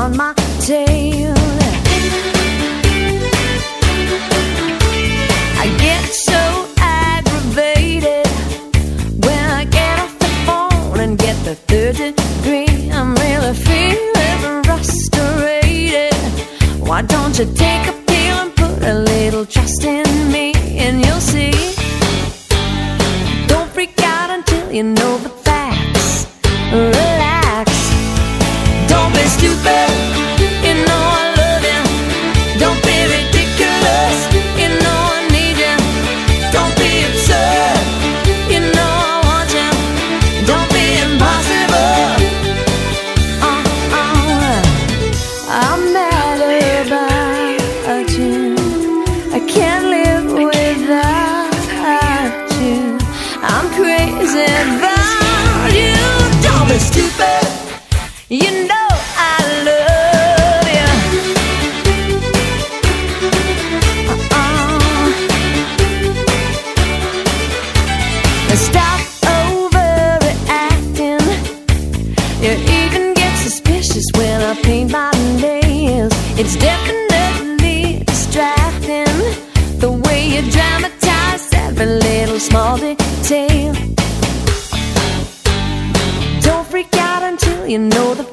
on my tail. I get so aggravated when I get off the phone and get the third degree. I'm really feeling frustrated. Why don't you take a pill and put a little trust in me, and you'll see. Don't freak out until you know the facts. Relax. Don't be stupid. You know I love you. Don't be ridiculous. You know I need you. Don't be absurd. You know I want you. Don't be impossible. I'm mad about you. I can't live without you. I'm crazy about you. Don't be stupid. You know I love you. Stop overreacting. You even get suspicious when I paint my nails. It's definitely distracting, the way you dramatize every little small detail. Don't freak out until you know the